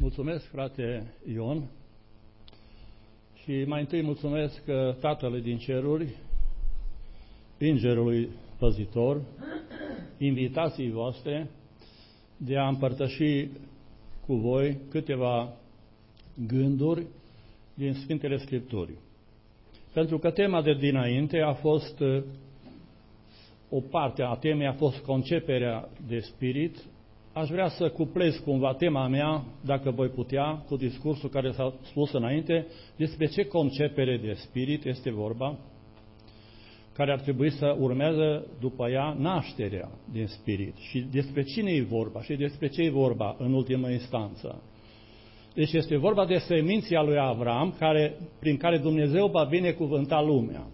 Mulțumesc, frate Ion, și mai întâi mulțumesc Tatălui din ceruri, Îngerului Păzitor, invitații voastre de a împărtăși cu voi câteva gânduri din Sfintele Scripturi. Pentru că tema de dinainte a fost, o parte a temei a fost conceperea de spirit. Aș vrea să cuplez cumva tema mea, dacă voi putea, cu discursul care s-a spus înainte, despre ce concepere de spirit este vorba, care ar trebui să urmeze după ea nașterea din spirit. Și despre cine e vorba și despre ce e vorba în ultimă instanță. Deci este vorba de seminția lui Avram, prin care Dumnezeu va binecuvânta lumea.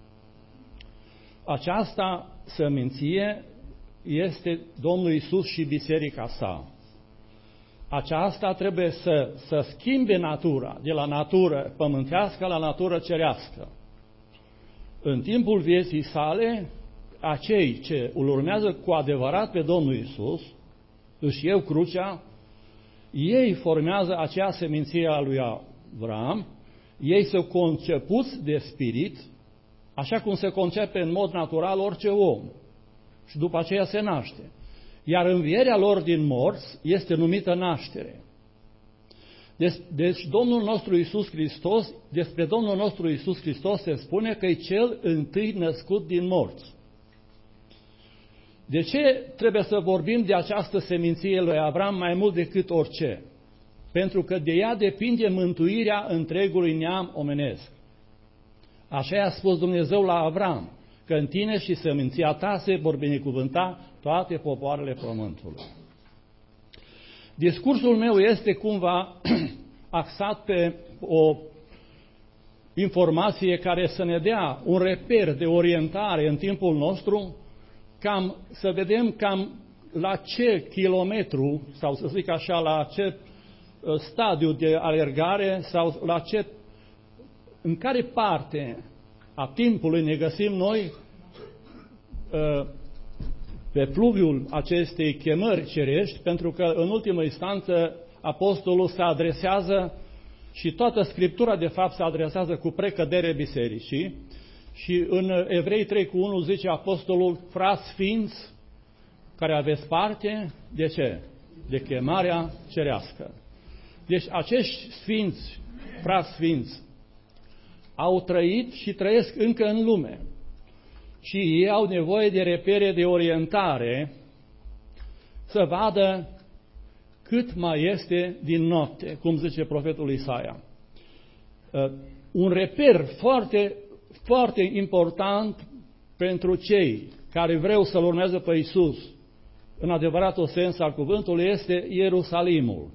Aceasta seminție este Domnul Iisus și biserica sa. Aceasta trebuie să schimbe natura, de la natură pământească la natură cerească. În timpul vieții sale, acei ce îl urmează cu adevărat pe Domnul Iisus, își iau crucea, ei formează acea seminție a lui Avram, ei sunt concepuți de spirit, așa cum se concepe în mod natural orice om. Și după aceea se naște. Iar învierea lor din morți este numită naștere. Deci Domnul nostru Iisus Hristos, despre Domnul nostru Iisus Hristos se spune că e cel întâi născut din morți. De ce trebuie să vorbim de această seminție lui Avram mai mult decât orice? Pentru că de ea depinde mântuirea întregului neam omenesc. Așa i-a spus Dumnezeu la Avram, că în tine și seminția ta se vor binecuvânta toate popoarele pământului. Discursul meu este cumva axat pe o informație care să ne dea un reper de orientare în timpul nostru, să vedem cam la ce kilometru, sau să zic așa, la ce stadiu de alergare, sau în care parte a timpului ne găsim noi pe fluviul acestei chemări cerești, pentru că în ultimă instanță apostolul se adresează și toată Scriptura de fapt se adresează cu precădere bisericii și în Evrei 3:1 zice apostolul: frați sfinți care aveți parte, de ce? De chemarea cerească. Deci acești sfinți, frați sfinți, au trăit și trăiesc încă în lume. Și ei au nevoie de repere de orientare să vadă cât mai este din noapte, cum zice profetul Isaia. Un reper foarte, foarte important pentru cei care vreau să-L urmeze pe Iisus, în adevăratul sens al cuvântului, este Ierusalimul.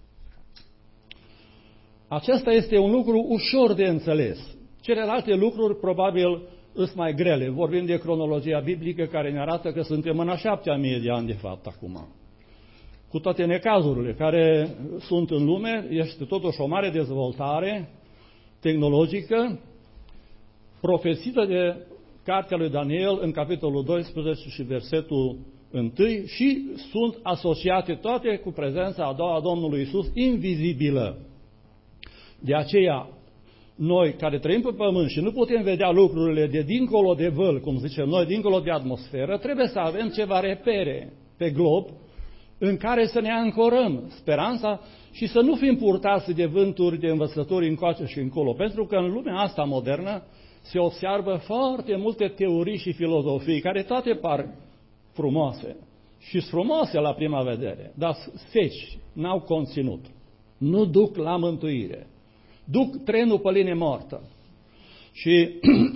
Acesta este un lucru ușor de înțeles. Celelalte lucruri probabil sunt mai grele. Vorbim de cronologia biblică care ne arată că suntem în a 7.000 de ani de fapt acum. Cu toate necazurile care sunt în lume, este totuși o mare dezvoltare tehnologică profețită de cartea lui Daniel în capitolul 12 și versetul 1 și sunt asociate toate cu prezența a doua a Domnului Iisus invizibilă. De aceea, noi care trăim pe pământ și nu putem vedea lucrurile de dincolo de văl, cum zicem noi, dincolo de atmosferă, trebuie să avem ceva repere pe glob în care să ne ancorăm speranța și să nu fim purtați de vânturi, de învățături încoace și încolo. Pentru că în lumea asta modernă se observă foarte multe teorii și filozofii care toate par frumoase. Și sunt frumoase la prima vedere, dar seci, n-au conținut. Nu duc la mântuire. Duc trenul pe linie moartă. Și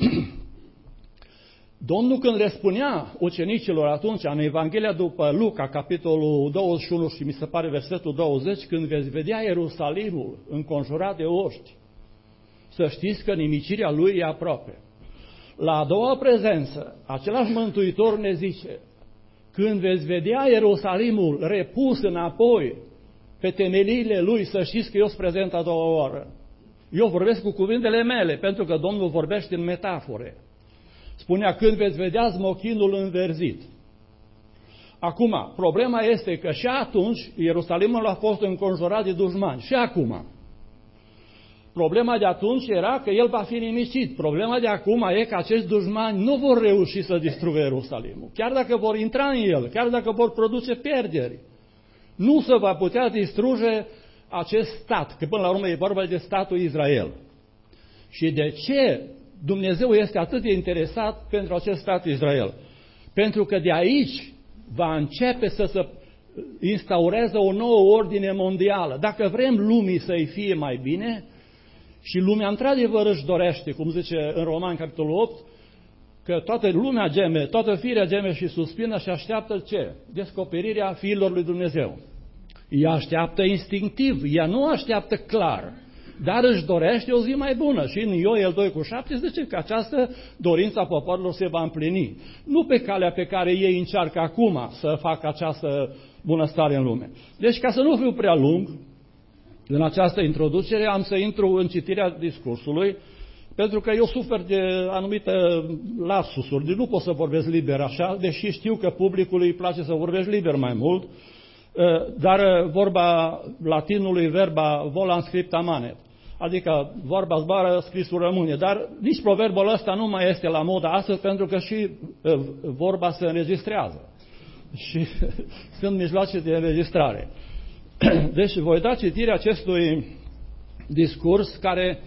Domnul când le spunea ucenicilor atunci, în Evanghelia după Luca, capitolul 21 și mi se pare versetul 20, când veți vedea Ierusalimul înconjurat de oști, să știți că nimicirea lui e aproape. La a doua prezență, același Mântuitor ne zice: când veți vedea Ierusalimul repus înapoi pe temeliile lui, să știți că eu sunt prezent a doua oară. Eu vorbesc cu cuvintele mele, pentru că Domnul vorbește în metafore. Spunea: când veți vedea smochinul înverzit. Acum, problema este că și atunci Ierusalimul a fost înconjurat de dușmani. Și acum. Problema de atunci era că el va fi nimicit. Problema de acum e că acești dușmani nu vor reuși să distrugă Ierusalimul. Chiar dacă vor intra în el, chiar dacă vor produce pierderi, nu se va putea distruge acest stat, că până la urmă e vorba de statul Israel. Și de ce Dumnezeu este atât de interesat pentru acest stat Israel? Pentru că de aici va începe să se instaureze o nouă ordine mondială. Dacă vrem lumii să-i fie mai bine, și lumea într-adevăr își dorește, cum zice în Roman, capitolul 8, că toată lumea geme, toată firea geme și suspină și așteaptă ce? Descoperirea fiilor lui Dumnezeu. Ea așteaptă instinctiv, ea nu așteaptă clar, dar își dorește o zi mai bună. Și în Ioel 2:7 zice că această dorință a poporilor se va împlini. Nu pe calea pe care ei încearcă acum să facă această bunăstare în lume. Deci, ca să nu fiu prea lung, în această introducere am să intru în citirea discursului, pentru că eu sufer de anumite lapsusuri, nu pot să vorbesc liber așa, deși știu că publicului îi place să vorbești liber mai mult, dar vorba latinului verba volam scripta manet, adică vorba zboară, scrisul rămâne, dar nici proverbul ăsta nu mai este la modă astăzi, pentru că și vorba se înregistrează și sunt mijloace de înregistrare. Deci voi da citirea acestui discurs care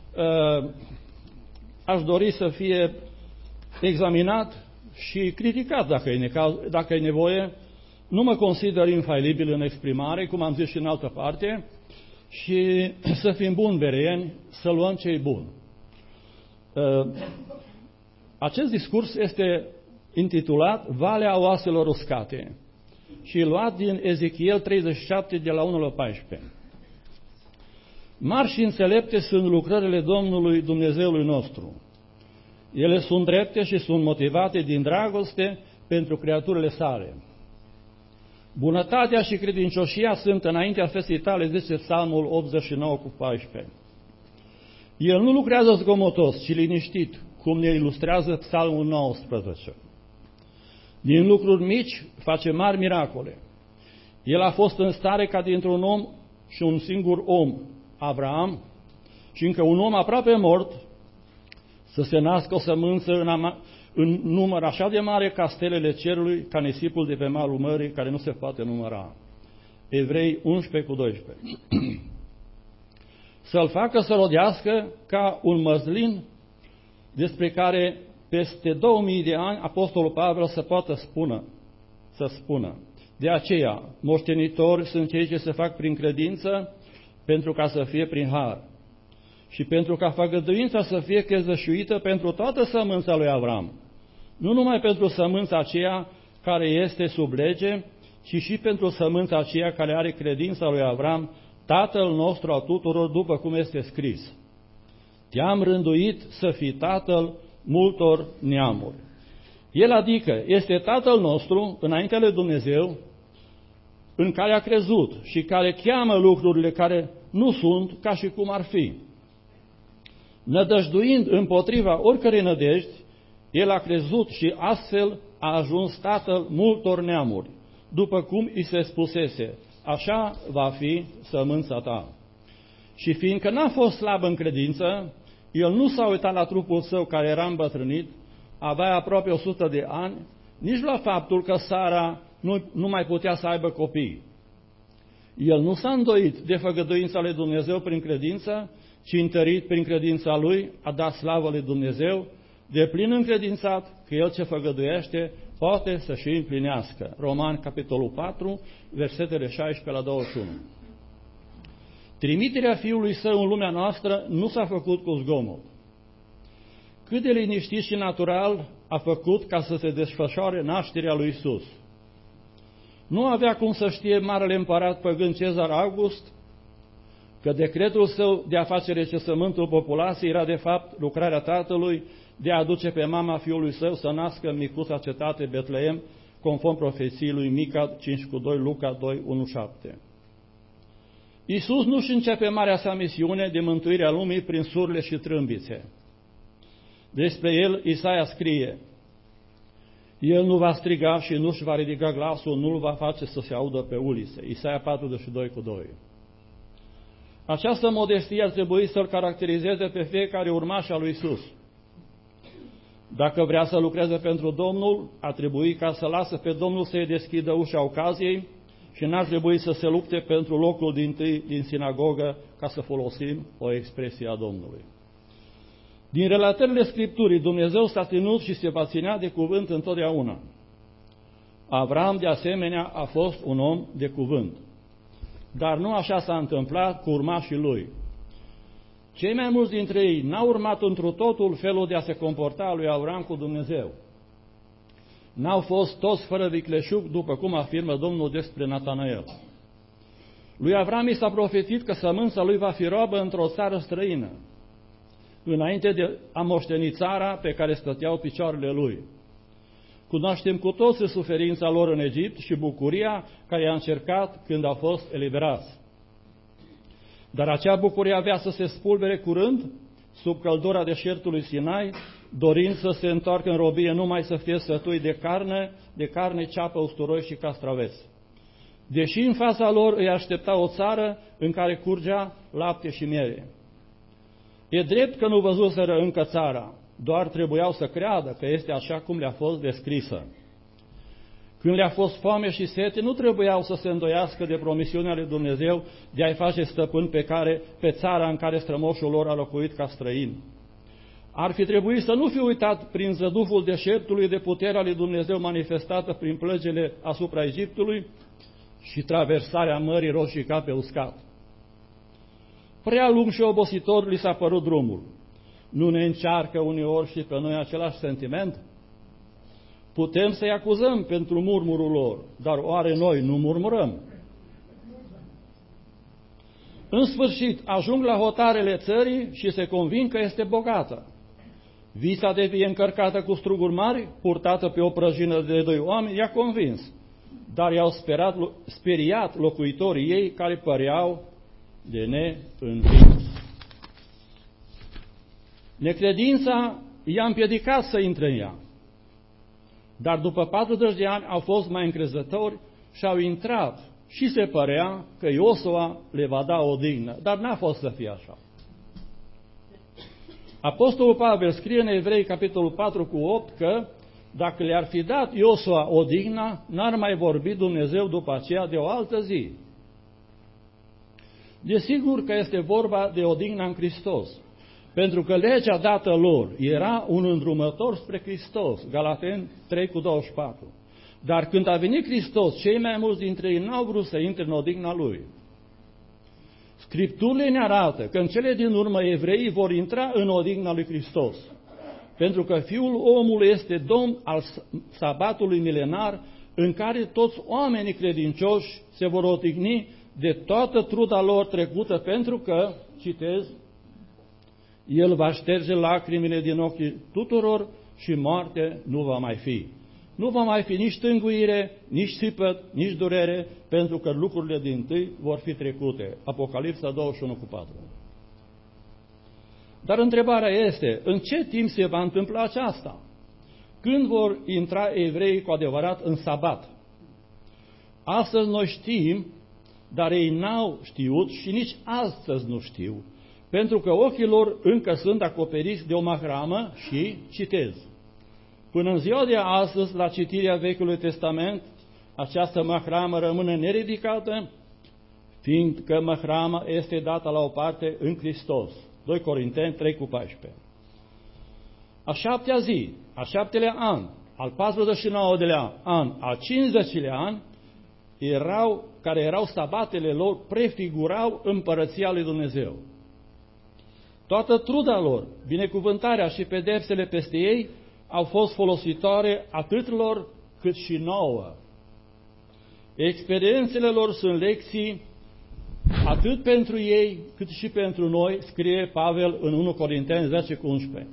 aș dori să fie examinat și criticat dacă e nevoie. Nu mă consider infailibil în exprimare, cum am zis și în altă parte, și să fim buni bereieni, să luăm ce-i bun. Acest discurs este intitulat Valea oaselor uscate și luat din Ezechiel 37 de la 1 la 14. Mari și înțelepte sunt lucrările Domnului Dumnezeului nostru. Ele sunt drepte și sunt motivate din dragoste pentru creaturile sale. Bunătatea și credincioșia sunt înaintea feței tale, zice Psalmul 89:14. El nu lucrează zgomotos, ci liniștit, cum ne ilustrează Psalmul 19. Din lucruri mici face mari miracole. El a fost în stare ca dintr-un om și un singur om, Avraam, și încă un om aproape mort, să se nască o sămânță în număr așa de mare ca stelele cerului, ca nisipul de pe malul mării, care nu se poate număra. Evrei 11:12. Să-l facă să rodească ca un măslin, despre care peste 2000 de ani Apostolul Pavel să poată să spună. De aceea, moștenitori sunt cei ce se fac prin credință, pentru ca să fie prin har. Și pentru ca făgăduința să fie chezășuită pentru toată sămânța lui Avram. Nu numai pentru sămânța aceea care este sub lege, ci și pentru sămânța aceea care are credința lui Avram, tatăl nostru a tuturor, după cum este scris. Te-am rânduit să fii tatăl multor neamuri. El adică este tatăl nostru înaintea lui Dumnezeu, în care a crezut și care cheamă lucrurile care nu sunt ca și cum ar fi. Nădăjduind împotriva oricărei nădejdi, el a crezut și astfel a ajuns tatăl multor neamuri, după cum i se spusese, așa va fi sămânța ta. Și fiindcă n-a fost slab în credință, el nu s-a uitat la trupul său care era îmbătrânit, avea aproape 100 de ani, nici la faptul că Sara nu mai putea să aibă copii. El nu s-a îndoit de făgăduința lui Dumnezeu prin credință, ci întărit prin credința lui a dat slavă lui Dumnezeu, de plin încredințat că el ce făgăduiește poate să și împlinească. Roman, capitolul 4, versetele 16 la 21. Trimiterea Fiului Său în lumea noastră nu s-a făcut cu zgomot. Cât de liniștit și natural a făcut ca să se desfășoare nașterea lui Isus. Nu avea cum să știe marele împărat păgân Cezar August că decretul său de a face recensământul populației era de fapt lucrarea Tatălui de a aduce pe mama Fiului Său să nască în micuța cetate Betleem, conform profeției lui Mica 5:2, Luca 2:1-7. Iisus nu-și începe marea sa misiune de mântuirea lumii prin surle și trâmbițe. Despre el Isaia scrie: El nu va striga și nu-și va ridica glasul, nu-l va face să se audă pe ulițe. Isaia 42:2. Această modestie ar trebui să-l caracterizeze pe fiecare urmaș al lui Iisus. Dacă vrea să lucreze pentru Domnul, ar trebui ca să lasă pe Domnul să-i deschidă ușa ocaziei și n-ar trebui să se lupte pentru locul dintâi din sinagogă, ca să folosim o expresie a Domnului. Din relatările Scripturii, Dumnezeu s-a ținut și se va ținea de cuvânt întotdeauna. Avram, de asemenea, a fost un om de cuvânt. Dar nu așa s-a întâmplat cu urmașii lui. Cei mai mulți dintre ei n-au urmat întru totul felul de a se comporta lui Avram cu Dumnezeu. N-au fost toți fără vicleșug, după cum afirmă Domnul despre Natanael. Lui Avram i s-a profețit că sămânța lui va fi roabă într-o țară străină, înainte de a moșteni țara pe care stăteau picioarele lui. Cunoaștem cu toții suferința lor în Egipt și bucuria care i-a încercat când au fost eliberați. Dar acea bucurie avea să se spulbere curând sub căldura deșertului Sinai, dorind să se întoarcă în robie numai să fie sătui de carne, ceapă, usturoi și castraveți. Deși în fața lor îi aștepta o țară în care curgea lapte și miere. E drept că nu văzuseră încă țara, doar trebuiau să creadă că este așa cum le-a fost descrisă. Când le-a fost foame și sete, nu trebuiau să se îndoiască de promisiunea lui Dumnezeu de a-i face stăpâni pe țara în care strămoșul lor a locuit ca străin. Ar fi trebuit să nu fi uitat prin zăduful deșertului de puterea lui Dumnezeu manifestată prin plăgile asupra Egiptului și traversarea Mării Roșii ca pe uscat. Prea lung și obositor li s-a părut drumul. Nu ne încearcă uneori și pe noi același sentiment? Putem să-i acuzăm pentru murmurul lor, dar oare noi nu murmurăm? În sfârșit, ajung la hotarele țării și se convin că este bogată. Visa de vie încărcată cu struguri mari, purtată pe o prăjină de 2 oameni, i-a convins, dar i-au speriat locuitorii ei care păreau de neînvins. Necredința i-a împiedicat să intre în ea. Dar după 40 de ani au fost mai încrezători și au intrat și se părea că Iosua le va da odihnă, dar n-a fost să fie așa. Apostolul Pavel scrie în Evrei, capitolul 4:8, că dacă le-ar fi dat Iosua odihna, n-ar mai vorbi Dumnezeu după aceea de o altă zi. Desigur că este vorba de odihna în Hristos, pentru că legea dată lor era un îndrumător spre Hristos, Galateni 3:24. Dar când a venit Hristos, cei mai mulți dintre ei n-au vrut să intre în odihna Lui. Scripturile ne arată că în cele din urmă evreii vor intra în odihna lui Hristos, pentru că Fiul omului este Domn al sabatului milenar, în care toți oamenii credincioși se vor odihni de toată truda lor trecută, pentru că, citez, El va șterge lacrimile din ochii tuturor și moarte nu va mai fi. Nu va mai fi nici tânguire, nici țipăt, nici durere, pentru că lucrurile dintâi vor fi trecute. Apocalipsa 21:4. Dar întrebarea este, în ce timp se va întâmpla aceasta? Când vor intra evreii cu adevărat în sabat? Astăzi noi știm, dar ei n-au știut și nici astăzi nu știu, pentru că ochii lor încă sunt acoperiți de o mahramă și, citez, până în ziua de astăzi, la citirea Vechiului Testament, această mahramă rămâne neridicată, fiindcă mahrama este dată la o parte în Hristos. 2 Corinteni 3:14. A 7-a zi, a 7-lea an, al 49-lea an, al 50-lea an, care erau sabatele lor, prefigurau împărăția lui Dumnezeu. Toată truda lor, binecuvântarea și pedepsele peste ei au fost folositoare atât lor cât și nouă. Experiențele lor sunt lecții atât pentru ei cât și pentru noi, scrie Pavel în 1 Corinteni 10:11.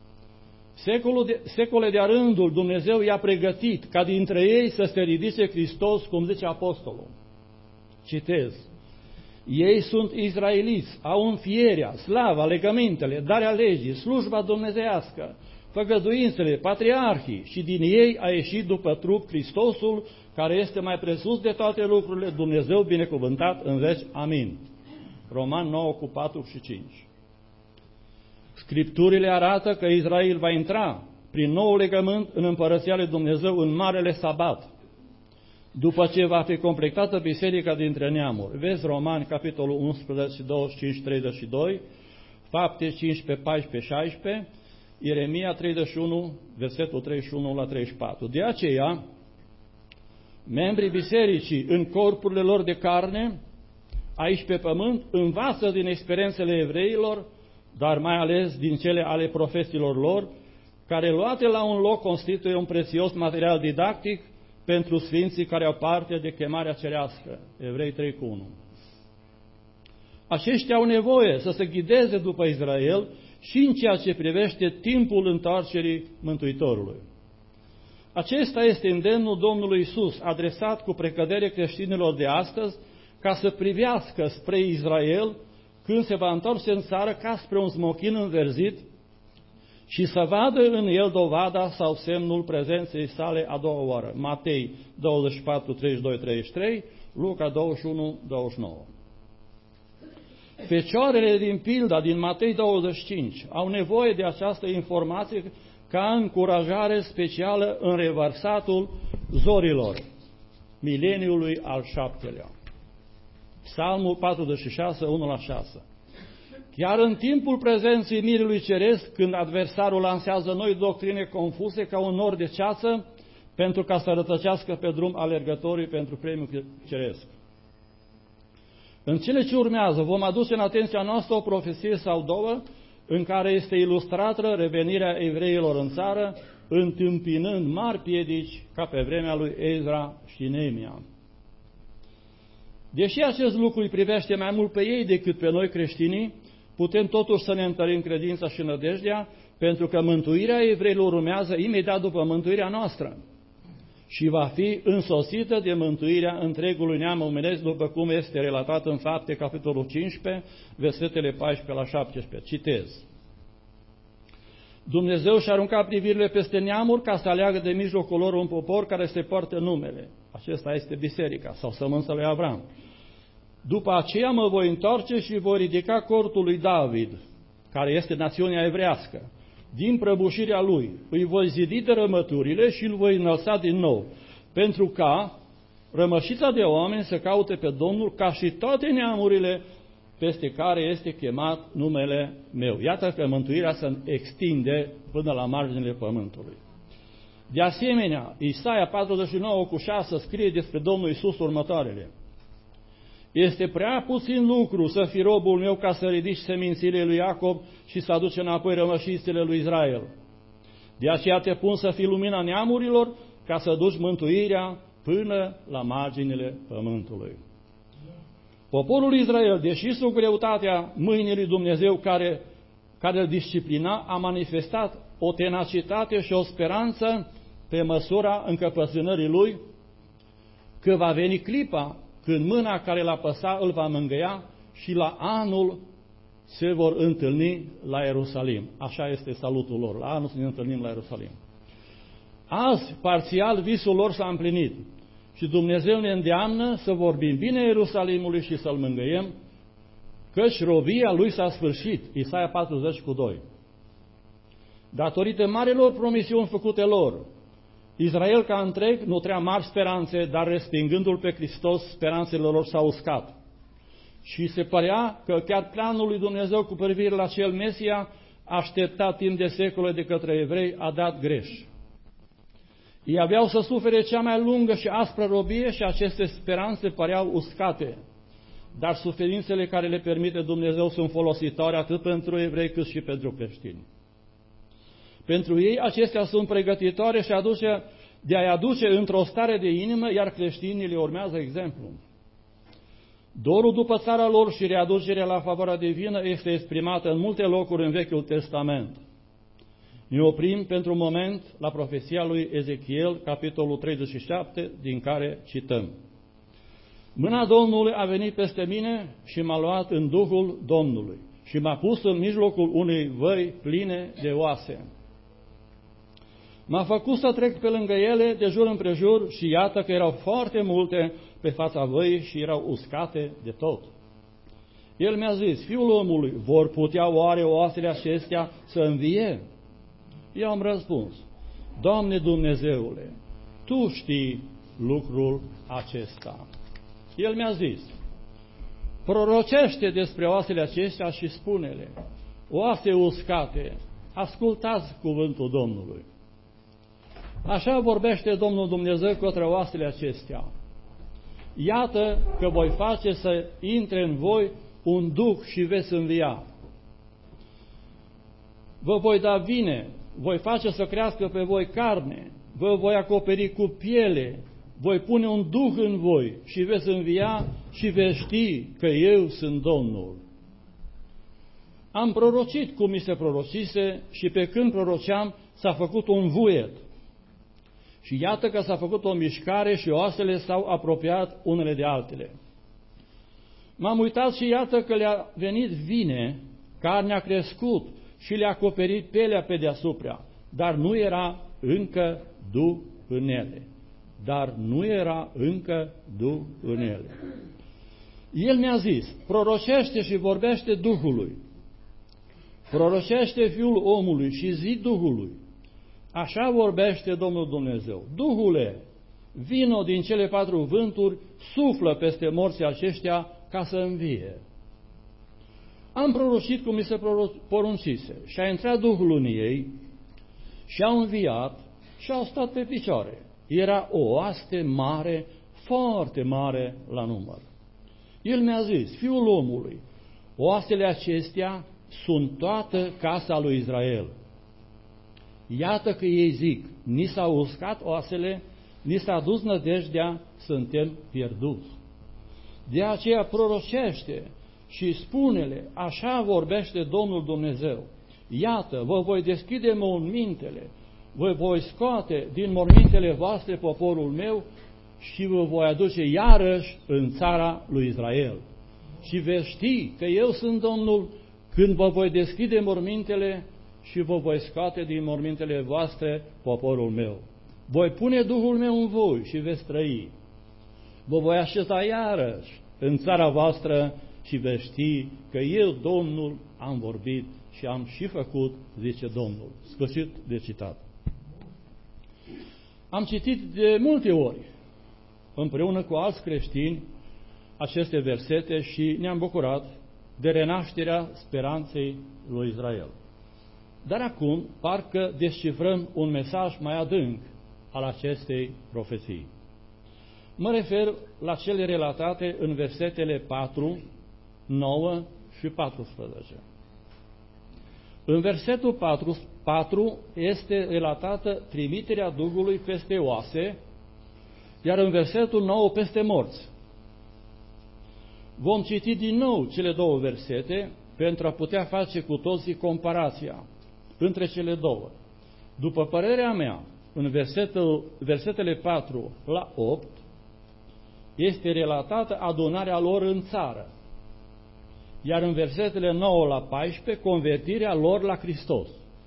Secole de-a rândul Dumnezeu i-a pregătit ca dintre ei să se ridice Hristos, cum zice apostolul. Citez. Ei sunt izraeliți, au înfierea, slava, legămintele, darea legii, slujba dumnezeiască, făgăduințele, patriarhii și din ei a ieșit după trup Hristosul, care este mai presus de toate lucrurile, Dumnezeu binecuvântat în veci. Amin. Roman 9 cu 4 și 5. Scripturile arată că Israel va intra prin nou legământ în împărăția lui Dumnezeu în Marele Sabat, după ce va fi completată biserica dintre neamuri. Vezi Romani, capitolul 11, 25, 32, Fapte 15, 14, 16, Ieremia 31, versetul 31 la 34. De aceea, membrii bisericii în corpurile lor de carne, aici pe pământ, învață din experiențele evreilor, dar mai ales din cele ale profeților lor, care luate la un loc constituie un prețios material didactic pentru sfinții care au parte de chemarea cerească. Evrei 3:1. Aceștia au nevoie să se ghideze după Israel și în ceea ce privește timpul întoarcerii Mântuitorului. Acesta este îndemnul Domnului Iisus, adresat cu precădere creștinilor de astăzi, ca să privească spre Israel când se va întoarce în țară ca spre un smochin înverzit și să vadă în el dovada sau semnul prezenței sale a doua oară. Matei 24, 32, 33, Luca 21, 29. Fecioarele din pilda din Matei 25 au nevoie de această informație ca încurajare specială în revărsatul zorilor mileniului al 7-lea. Psalmul 46, 1-6. Chiar în timpul prezenței mirului ceresc, când adversarul lansează noi doctrine confuse ca un nor de ceață, pentru ca să rătăcească pe drum alergătorii pentru premiul ceresc. În cele ce urmează vom aduce în atenția noastră o profeție sau două, în care este ilustrată revenirea evreilor în țară, întâmpinând mari piedici ca pe vremea lui Ezra și Neemia. Deși acest lucru îi privește mai mult pe ei decât pe noi creștinii, putem totuși să ne întărim credința și nădejdea, pentru că mântuirea evreilor urmează imediat după mântuirea noastră și va fi însoțită de mântuirea întregului neam omenesc, după cum este relatat în Fapte, capitolul 15, versetele 14 la 17. Citez. Dumnezeu și-a aruncat privirile peste neamuri ca să aleagă de mijlocul lor un popor care se poartă numele. Acesta este biserica sau sămânța lui Avram. După aceea mă voi întoarce și voi ridica cortul lui David, care este națiunea evrească, din prăbușirea lui. Îi voi zidi dărâmăturile și îl voi înălța din nou, pentru ca rămășița de oameni să caute pe Domnul ca și toate neamurile peste care este chemat numele meu. Iată că mântuirea se extinde până la marginile pământului. De asemenea, Isaia 49:6 scrie despre Domnul Iisus următoarele. Este prea puțin lucru să fii robul meu ca să ridici semințile lui Iacob și să aduci înapoi rămășițele lui Israel. De aceea te pun să fii lumina neamurilor ca să duci mântuirea până la marginile pământului. Poporul Israel, deși sub greutatea mâinii lui Dumnezeu care îl disciplina, a manifestat o tenacitate și o speranță pe măsura încăpățânării lui că va veni clipa când mâna care l-a păsat îl va mângâia și la anul se vor întâlni la Ierusalim. Așa este salutul lor. La anul să ne întâlnim la Ierusalim. Azi, parțial, visul lor s-a împlinit și Dumnezeu ne îndeamnă să vorbim bine Ierusalimului și să-l mângâiem, căci robia lui s-a sfârșit. Isaia 40:2. Datorită marilor promisiuni făcute lor, Israel ca întreg nutrea mari speranțe, dar respingându-L pe Hristos, speranțele lor s-au uscat. Și se părea că chiar planul lui Dumnezeu cu privire la cel Mesia, așteptat timp de secole de către evrei, a dat greș. Ei aveau să sufere cea mai lungă și aspră robie și aceste speranțe păreau uscate. Dar suferințele care le permite Dumnezeu sunt folositoare atât pentru evrei cât și pentru creștini. Pentru ei acestea sunt pregătitoare și de a-i aduce într-o stare de inimă, iar creștinii le urmează exemplu. Dorul după țara lor și readucerea la favoarea divină este exprimată în multe locuri în Vechiul Testament. Ne oprim pentru un moment la profeția lui Ezechiel, capitolul 37, din care cităm. Mâna Domnului a venit peste mine și m-a luat în Duhul Domnului și m-a pus în mijlocul unei văi pline de oase. M-a făcut să trec pe lângă ele de jur împrejur și iată că erau foarte multe pe fața văii și erau uscate de tot. El mi-a zis, fiul omului, vor putea oare oasele acestea să învie? Eu am răspuns, Doamne Dumnezeule, Tu știi lucrul acesta. El mi-a zis, prorocește despre oasele acestea și spune-le, oase uscate, ascultați cuvântul Domnului. Așa vorbește Domnul Dumnezeu către oasele acestea. Iată că voi face să intre în voi un duh și veți învia. Vă voi da vine, voi face să crească pe voi carne, vă voi acoperi cu piele, voi pune un duh în voi și veți învia și veți ști că eu sunt Domnul. Am prorocit cum mi se prorocise și pe când proroceam s-a făcut un vuiet. Și iată că s-a făcut o mișcare și oasele s-au apropiat unele de altele. M-am uitat și iată că le-a venit vine, carnea a crescut și le-a acoperit pielea pe deasupra, dar nu era încă duh în ele. Dar nu era încă duh în ele. El mi-a zis, prorocește și vorbește Duhului. Prorocește Fiul omului și zi Duhului. Așa vorbește Domnul Dumnezeu. Duhule, vino din cele 4 vânturi, suflă peste morții aceștia ca să învie. Am prorocit cum mi se poruncise și a intrat Duhul în ei și au înviat și au stat pe picioare. Era o oaste mare, foarte mare la număr. El mi-a zis, Fiul omului, oastele acestea sunt toată casa lui Israel. Iată că ei zic, ni s-au uscat oasele, ni s-a dus nădejdea, suntem pierduți. De aceea prorocește și spune-le, așa vorbește Domnul Dumnezeu. Iată, vă voi deschide mormintele, vă voi scoate din mormintele voastre poporul meu și vă voi aduce iarăși în țara lui Israel. Și veți ști că eu sunt Domnul când vă voi deschide mormintele și vă voi scoate din mormintele voastre poporul meu. Voi pune Duhul meu în voi și veți trăi. Vă voi așeza iarăși în țara voastră și veți ști că eu, Domnul, am vorbit și am și făcut, zice Domnul. Sfârșit de citat. Am citit de multe ori, împreună cu alți creștini, aceste versete și ne-am bucurat de renașterea speranței lui Israel. Dar acum, parcă descifrăm un mesaj mai adânc al acestei profeții. Mă refer la cele relatate în versetele 4, 9 și 14. În versetul 4 este relatată trimiterea Duhului peste oase, iar în versetul 9 peste morți. Vom citi din nou cele 2 versete pentru a putea face cu toții comparația între cele două. După părerea mea, în versetele 4 la 8, este relatată adunarea lor în țară, iar în versetele 9 la 14, convertirea lor la Hristos.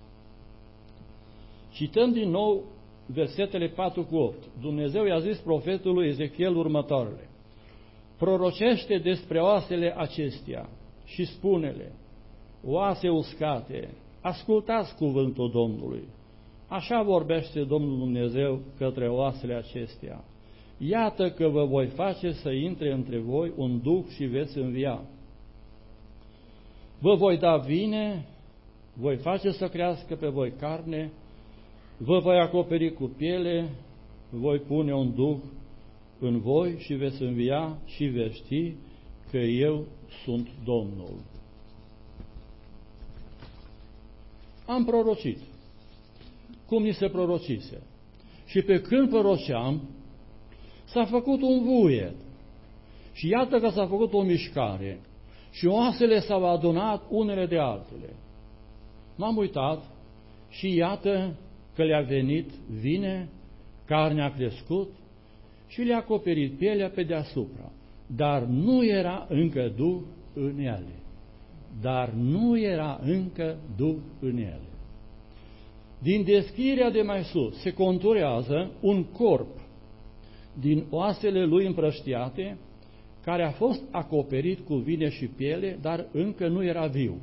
Cităm din nou versetele 4 cu 8. Dumnezeu i-a zis profetului Ezechiel următoarele: prorocește despre oasele acestea și spune-le, oase uscate, ascultați cuvântul Domnului. Așa vorbește Domnul Dumnezeu către oasele acestea. Iată că vă voi face să intre între voi un duh și veți învia. Vă voi da vine, voi face să crească pe voi carne, vă voi acoperi cu piele, voi pune un duh în voi și veți învia și veți ști că eu sunt Domnul. Am prorocit, cum ni se prorocise. Și pe când proroceam, s-a făcut un vuiet. Și iată că s-a făcut o mișcare și oasele s-au adunat unele de altele. M-am uitat și iată că le-a venit vine, carnea a crescut și le-a acoperit pielea pe deasupra. Dar nu era încă duh în ele. Dar nu era încă duh în ele. Din deschiderea de mai sus se conturează un corp din oasele lui împrăștiate, care a fost acoperit cu vine și piele, dar încă nu era viu.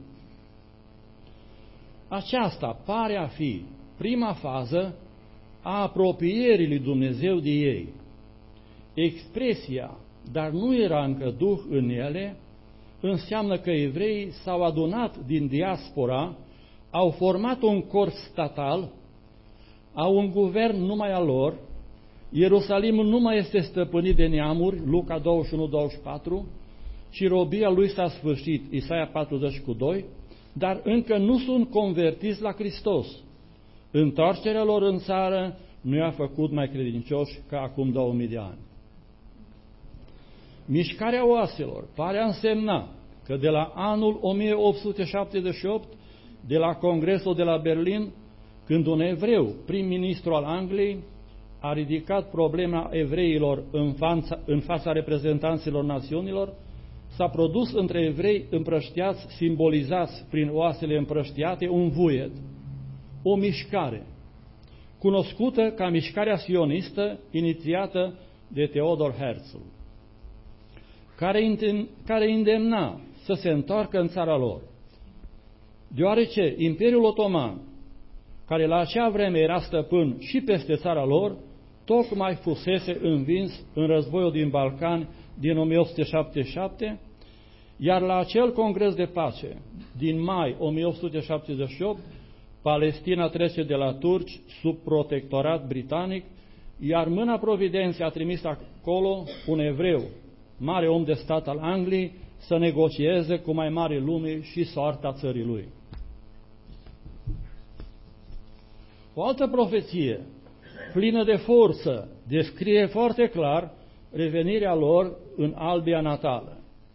Aceasta pare a fi prima fază a apropierii lui Dumnezeu de ei. Expresia, dar nu era încă Duh în ele, înseamnă că evreii s-au adunat din diaspora, au format un corp statal, au un guvern numai al lor, Ierusalimul nu mai este stăpânit de neamuri, Luca 21-24, și robia lui s-a sfârșit, Isaia 40:2, dar încă nu sunt convertiți la Hristos. Întoarcerea lor în țară nu i-a făcut mai credincioși ca acum 2000 de ani. Mișcarea oaselor pare a însemna că de la anul 1878, de la Congresul de la Berlin, când un evreu, prim-ministru al Angliei, a ridicat problema evreilor în fața reprezentanților națiunilor, s-a produs între evrei împrăștiați, simbolizați prin oasele împrăștiate, un vuiet, o mișcare, cunoscută ca mișcarea sionistă, inițiată de Theodor Herzl, care îndemna să se întoarcă în țara lor. Deoarece Imperiul Otoman, care la acea vreme era stăpân și peste țara lor, tocmai fusese învins în războiul din Balcani din 1877, iar la acel congres de pace din mai 1878, Palestina trece de la turci sub protectorat britanic, iar mâna providenței a trimis acolo un evreu, mare om de stat al Angliei, să negocieze cu mai mare lume și soarta țării lui. O altă profeție, plină de forță, descrie foarte clar revenirea lor în albia natală.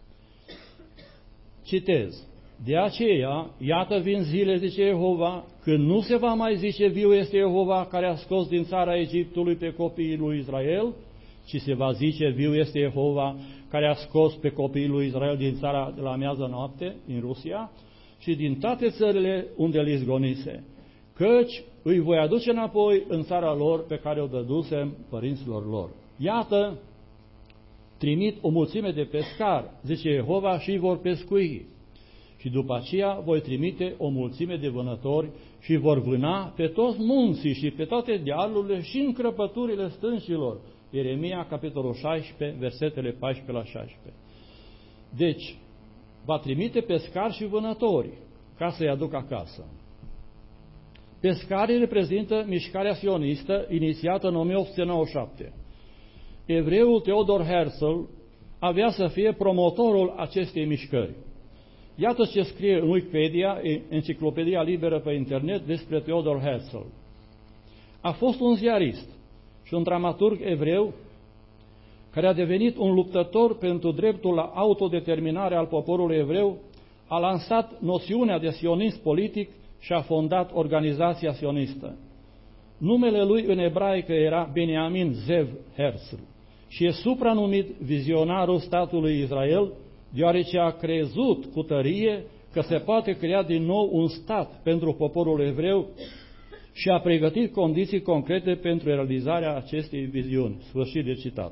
Citez: de aceea, iată vin zile, zice Jehova, când nu se va mai zice viu este Jehova care a scos din țara Egiptului pe copiii lui Israel, ci se va zice viu este Jehova care a scos pe copiii lui Israel din țara de la miază noapte, din Rusia, și din toate țările unde le izgonise, căci îi voi aduce înapoi în țara lor pe care o dădusem părinților lor. Iată, trimit o mulțime de pescari, zice Jehova, și îi vor pescui. Și după aceea voi trimite o mulțime de vânători și vor vâna pe toți munții și pe toate dealurile și în crăpăturile stâncilor. Ieremia, capitolul 16, versetele 14 la 16. Deci, va trimite pescari și vânători ca să-i aducă acasă. Pescarii reprezintă mișcarea sionistă inițiată în 1897. Evreul Theodor Herzl avea să fie promotorul acestei mișcări. Iată ce scrie în Wikipedia, enciclopedia liberă pe internet, despre Theodor Herzl. A fost un ziarist și un dramaturg evreu care a devenit un luptător pentru dreptul la autodeterminare al poporului evreu, a lansat noțiunea de sionism politic și a fondat organizația sionistă. Numele lui în ebraică era Benjamin Zev Herzl și e supranumit vizionarul statului Israel, deoarece a crezut cu tărie că se poate crea din nou un stat pentru poporul evreu și a pregătit condiții concrete pentru realizarea acestei viziuni. Sfârșit de citat.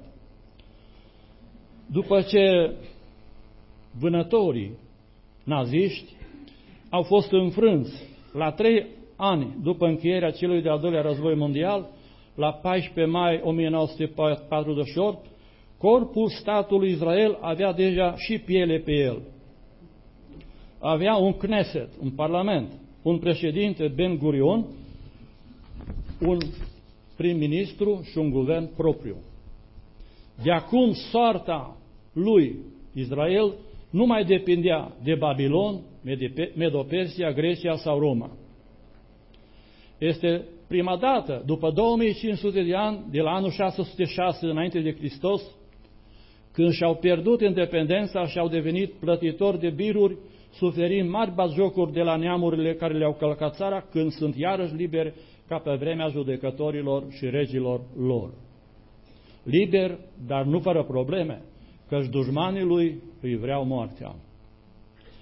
După ce vânătorii naziști au fost înfrânți la 3 ani după încheierea celui de-al doilea război mondial, la 14 mai 1948, corpul statului Israel avea deja și piele pe el. Avea un Knesset, un parlament, un președinte Ben Gurion, un prim-ministru și un guvern propriu. De acum soarta lui Israel nu mai depindea de Babilon, Medo-Persia, Grecia sau Roma. Este prima dată, după 2500 de ani, de la anul 606 înainte de Hristos, când și-au pierdut independența și au devenit plătitori de biruri, suferind mari batjocuri de la neamurile care le-au călcat țara, când sunt iarăși liberi ca pe vremea judecătorilor și regilor lor. Liber, dar nu fără probleme, căci dușmanii lui îi vreau moartea.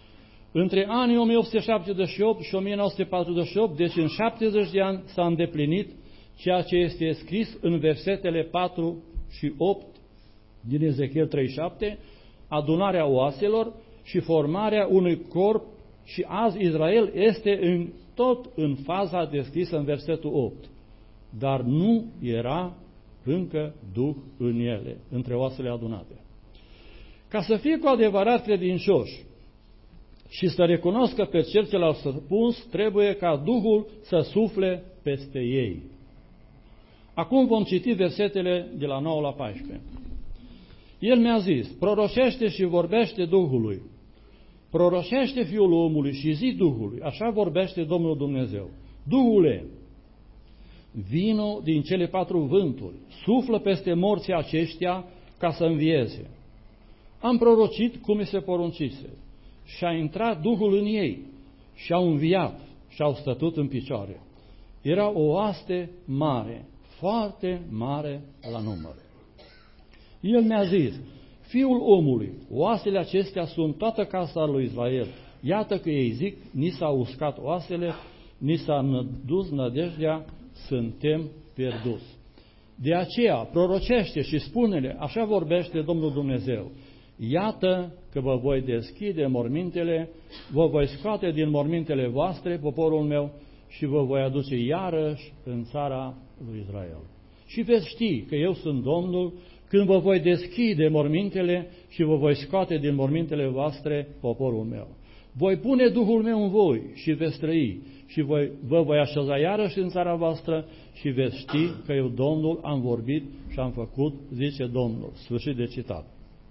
Între anii 1878 și 1948, deci în 70 de ani, s-a îndeplinit ceea ce este scris în versetele 4 și 8 din Ezechiel 37, adunarea oaselor și formarea unui corp, și azi Israel este tot în faza descrisă în versetul 8. Dar nu era încă Duh în ele, între oasele adunate. Ca să fie cu adevărat credincioși și să recunoscă pe cel ce l-au stăpuns, trebuie ca Duhul să sufle peste ei. Acum vom citi versetele de la 9 la 14. El mi-a zis: prorocește și vorbește Duhului. Prorocește Fiul omului și zi Duhului. Așa vorbește Domnul Dumnezeu. Duhule, vino din cele 4 vânturi, suflă peste morții aceștia ca să învieze. Am prorocit cum mi se poruncise și a intrat Duhul în ei și au înviat și au stătut în picioare. Era o oaste mare, foarte mare la număr. El mi-a zis: Fiul omului, oasele acestea sunt toată casa lui Israel. Iată că ei zic: ni s-au uscat oasele, ni s-a dus nădejdea, suntem pierduți. De aceea prorocește și spune-le: așa vorbește Domnul Dumnezeu. Iată că vă voi deschide mormintele, vă voi scoate din mormintele voastre, poporul meu, și vă voi aduce iarăși în țara lui Israel. Și veți ști că eu sunt Domnul, când vă voi deschide mormintele și vă voi scoate din mormintele voastre, poporul meu. Voi pune Duhul meu în voi și veți trăi și vă voi așeza iarăși în țara voastră și veți ști că eu, Domnul, am vorbit și am făcut, zice Domnul. Sfârșit de citat.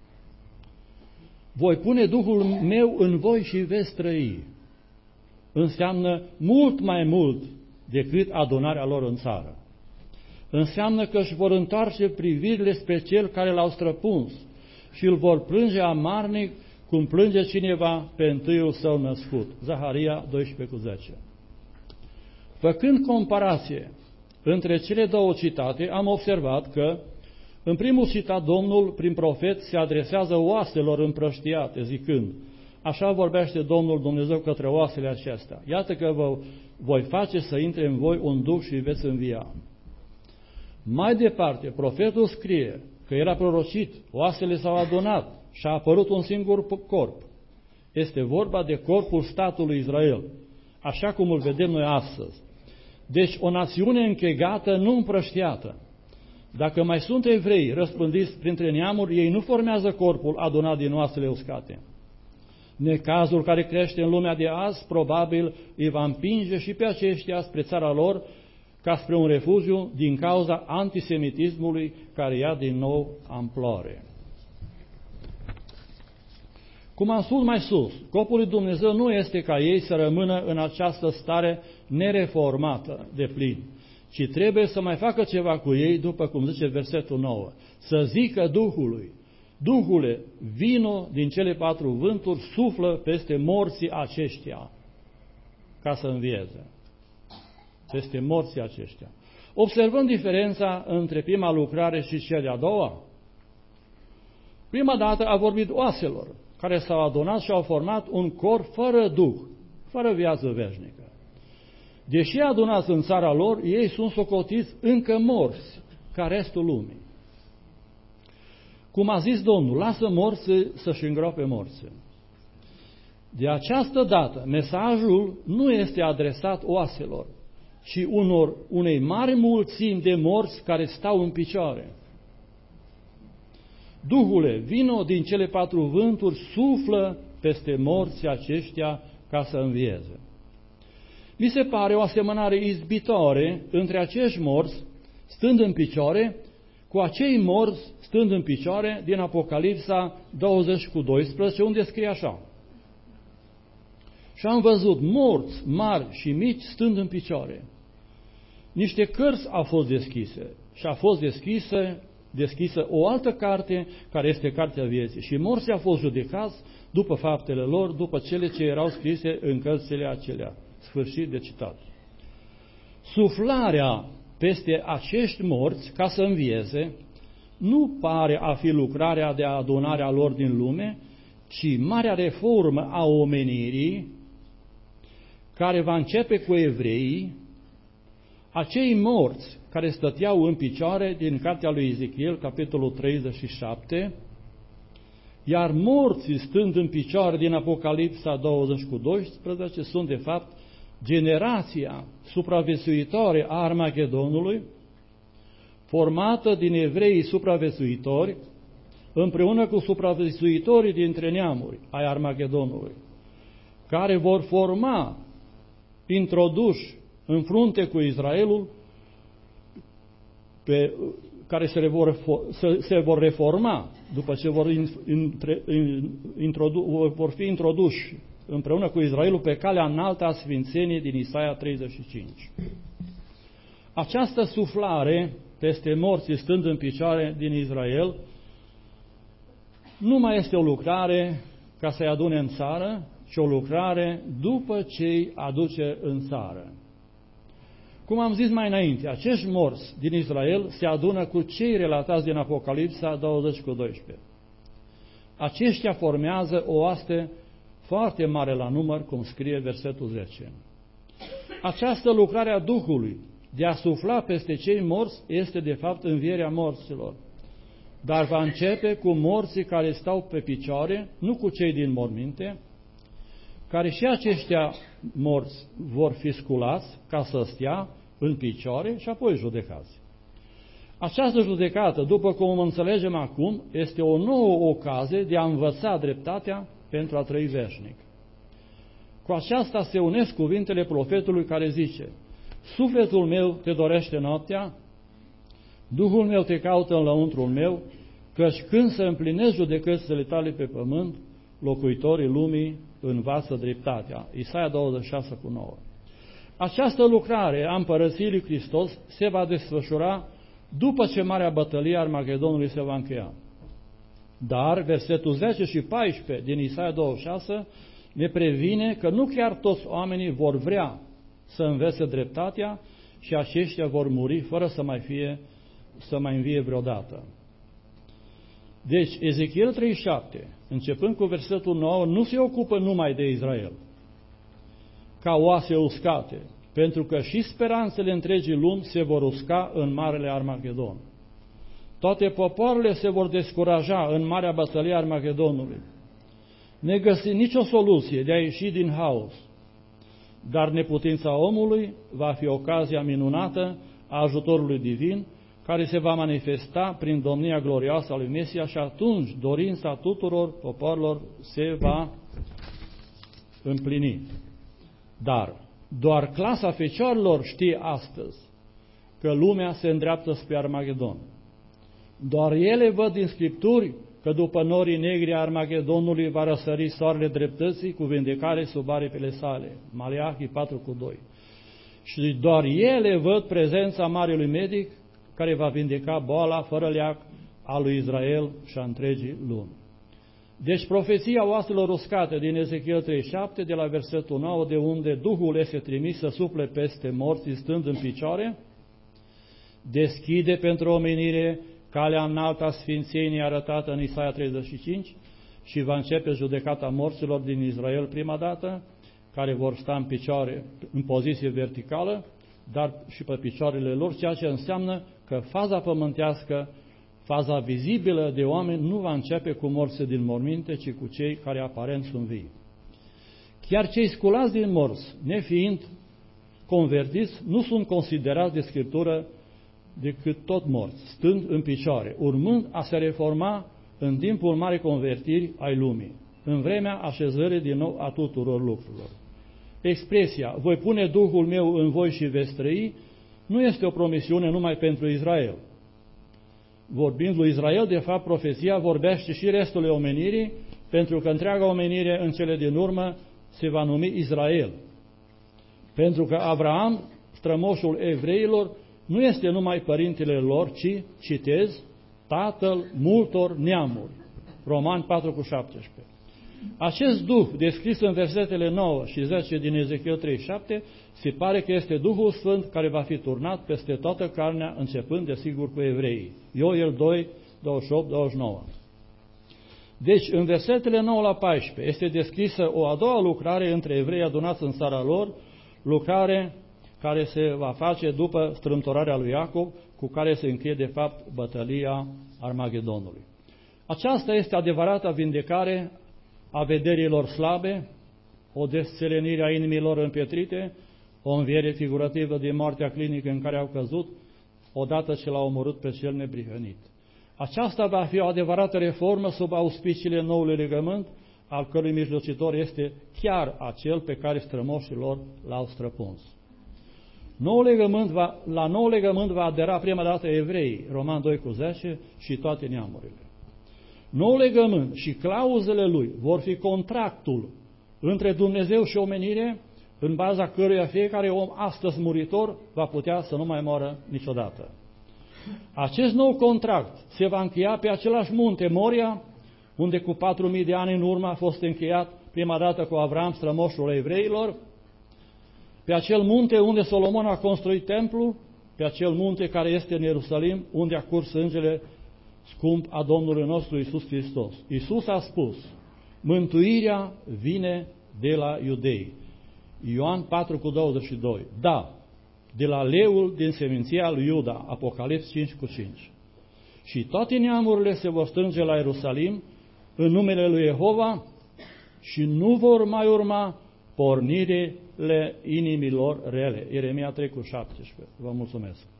Voi pune Duhul meu în voi și veți trăi. Înseamnă mult mai mult decât adunarea lor în țară. Înseamnă că își vor întoarce privirile spre cel care l-au străpuns și îl vor plânge amarnic cum plânge cineva pe întâiul său născut. Zaharia 12:10. Făcând comparație între cele două citate, am observat că în primul citat Domnul, prin profet, se adresează oaselor împrăștiate, zicând: așa vorbește Domnul Dumnezeu către oasele acestea. Iată că vă voi face să intre în voi un duh și veți învia. Mai departe, profetul scrie că era prorocit, oasele s-au adunat și a apărut un singur corp. Este vorba de corpul statului Israel, așa cum îl vedem noi astăzi. Deci o națiune închegată, nu împrăștiată. Dacă mai sunt evrei răspândiți printre neamuri, ei nu formează corpul adunat din oasele uscate. Necazul care crește în lumea de azi probabil îi va împinge și pe aceștia spre țara lor, ca spre un refugiu din cauza antisemitismului care ia din nou amploare. Cum am spus mai sus, scopul lui Dumnezeu nu este ca ei să rămână în această stare nereformată de plin, ci trebuie să mai facă ceva cu ei, după cum zice versetul 9, să zică Duhului: Duhule, vino din cele 4 vânturi, suflă peste morții aceștia, ca să învieze. Peste morții aceștia. Observăm diferența între prima lucrare și cea de-a doua. Prima dată a vorbit oaselor, care s-au adunat și au format un corp fără duh, fără viață veșnică. Deși adunați în țara lor, ei sunt socotiți încă morți, ca restul lumii. Cum a zis Domnul: lasă morții să-și îngroape morții. De această dată, mesajul nu este adresat oaselor, ci unei mari mulțimi de morți care stau în picioare. Duhule, vino din cele 4 vânturi, suflă peste morții aceștia ca să învieze. Mi se pare o asemănare izbitoare între acești morți stând în picioare cu acei morți stând în picioare din Apocalipsa 20:12, unde scrie așa: și am văzut morți mari și mici stând în picioare. Niște cărți au fost deschise și a fost deschisă o altă carte, care este cartea vieții. Și morții au fost judecați după faptele lor, după cele ce erau scrise în cărțile acelea. Sfârșit de citat. Suflarea peste acești morți ca să învieze nu pare a fi lucrarea de adunare a lor din lume, ci marea reformă a omenirii, care va începe cu evreii, acei morți care stăteau în picioare din cartea lui Ezechiel, capitolul 37, iar morții stând în picioare din Apocalipsa 20:12 sunt de fapt generația supraviețuitoare a Armagedonului, formată din evreii supraviețuitori, împreună cu supraviețuitorii dintre neamuri ai Armagedonului, care vor forma, introduși în frunte cu Israelul, care se vor reforma după ce vor fi introduși împreună cu Israelul pe calea înaltă a sfințeniei din Isaia 35. Această suflare peste morții stând în picioare din Israel nu mai este o lucrare ca să-i adune în țară, ci o lucrare după ce îi aduce în țară. Cum am zis mai înainte, acești morți din Israel se adună cu cei relatați din Apocalipsa 20:12. Aceștia formează o oaste foarte mare la număr, cum scrie versetul 10. Această lucrare a Duhului de a sufla peste cei morți este de fapt învierea morților, dar va începe cu morții care stau pe picioare, nu cu cei din morminte, care și aceștia morți vor fi sculați ca să stea în picioare și apoi judecați. Această judecată, după cum înțelegem acum, este o nouă ocazie de a învăța dreptatea pentru a trăi veșnic. Cu aceasta se unesc cuvintele profetului care zice: sufletul meu te dorește noaptea, Duhul meu te caută în lăuntrul meu, căci când se împlinesc judecățile tale pe pământ, locuitorii lumii învață dreptatea. Isaia 26:9. Această lucrare a împărăției lui Hristos se va desfășura după ce marea bătălie a Armagedonului se va încheia. Dar versetul 10 și 14 din Isaia 26 ne previne că nu chiar toți oamenii vor vrea să învețe dreptatea și aceștia vor muri fără să mai învie vreodată. Deci, Ezechiel 37, începând cu versetul 9, nu se ocupă numai de Israel, ca oase uscate, pentru că și speranțele întregii lumi se vor usca în Marele Armagedon. Toate popoarele se vor descuraja în Marea Bătălie a Armagedonului, negăsind nicio soluție de a ieși din haos, dar neputința omului va fi ocazia minunată a ajutorului divin, care se va manifesta prin domnia glorioasă a lui Mesia și atunci dorința tuturor popoarelor se va împlini. Dar doar clasa fecioarelor știe astăzi că lumea se îndreaptă spre Armagedon. Doar ele văd din Scripturi că după norii negri a Armagedonului va răsări soarele dreptății cu vindecare sub aripile sale. Maleahi 4:2. Și doar ele văd prezența Marelui Medic care va vindeca boala fără leac a lui Israel și a întregii lumi. Deci profeția oaselor uscate din Ezechiel 37, de la versetul 9, de unde Duhul este trimis să suple peste morții stând în picioare, deschide pentru omenire calea înaltă a sfințeniei arătată în Isaia 35 și va începe judecata morților din Israel prima dată, care vor sta în picioare, în poziție verticală, dar și pe picioarele lor, ceea ce înseamnă că faza pământească, faza vizibilă de oameni, nu va începe cu morții din morminte, ci cu cei care aparent sunt vii. Chiar cei sculați din morți, nefiind convertiți, nu sunt considerați de Scriptură decât tot morți, stând în picioare, urmând a se reforma în timpul marii convertiri ai lumii, în vremea așezării din nou a tuturor lucrurilor. Expresia, voi pune Duhul meu în voi și veți trăi, nu este o promisiune numai pentru Israel. Vorbind lui Israel, de fapt, profeția vorbește și restul omenirii, pentru că întreaga omenire în cele din urmă se va numi Israel. Pentru că Avraam, strămoșul evreilor, nu este numai părintele lor, ci, citez, tatăl multor neamuri. Romani 4:17. Acest Duh, descris în versetele 9 și 10 din Ezechiel 37, se pare că este Duhul Sfânt care va fi turnat peste toată carnea, începând, desigur, cu evreii. Ioel 2, 28-29. Deci, în versetele 9 la 14 este descrisă o a doua lucrare între evrei adunați în țara lor, lucrare care se va face după strâmtorarea lui Iacov, cu care se încheie de fapt bătălia Armagedonului. Aceasta este adevărata vindecare a vederilor slabe, o desțelenire a inimilor împietrite, o înviere figurativă din moartea clinică în care au căzut, odată ce l-a omorât pe cel neprihănit. Aceasta va fi o adevărată reformă sub auspiciile noului legământ, al cărui mijlocitor este chiar acel pe care strămoșii lor l-au străpuns. La nou legământ va adera prima dată evreii, Roman 2:10, și toate neamurile. Nou legământ și clauzele lui vor fi contractul între Dumnezeu și omenire, în baza căruia fiecare om astăzi muritor va putea să nu mai moară niciodată. Acest nou contract se va încheia pe același munte Moria, unde cu 4.000 de ani în urmă a fost încheiat prima dată cu Avram, strămoșul evreilor, pe acel munte unde Solomon a construit templu, pe acel munte care este în Ierusalim, unde a curs sângele scump a Domnului nostru Iisus Hristos. Iisus a spus, mântuirea vine de la iudei. Ioan 4:22. Da, de la leul din seminția lui Iuda, Apocalips 5:5. Și toate neamurile se vor strânge la Ierusalim în numele lui Jehova și nu vor mai urma pornirile inimilor rele. Ieremia 3:17. Vă mulțumesc.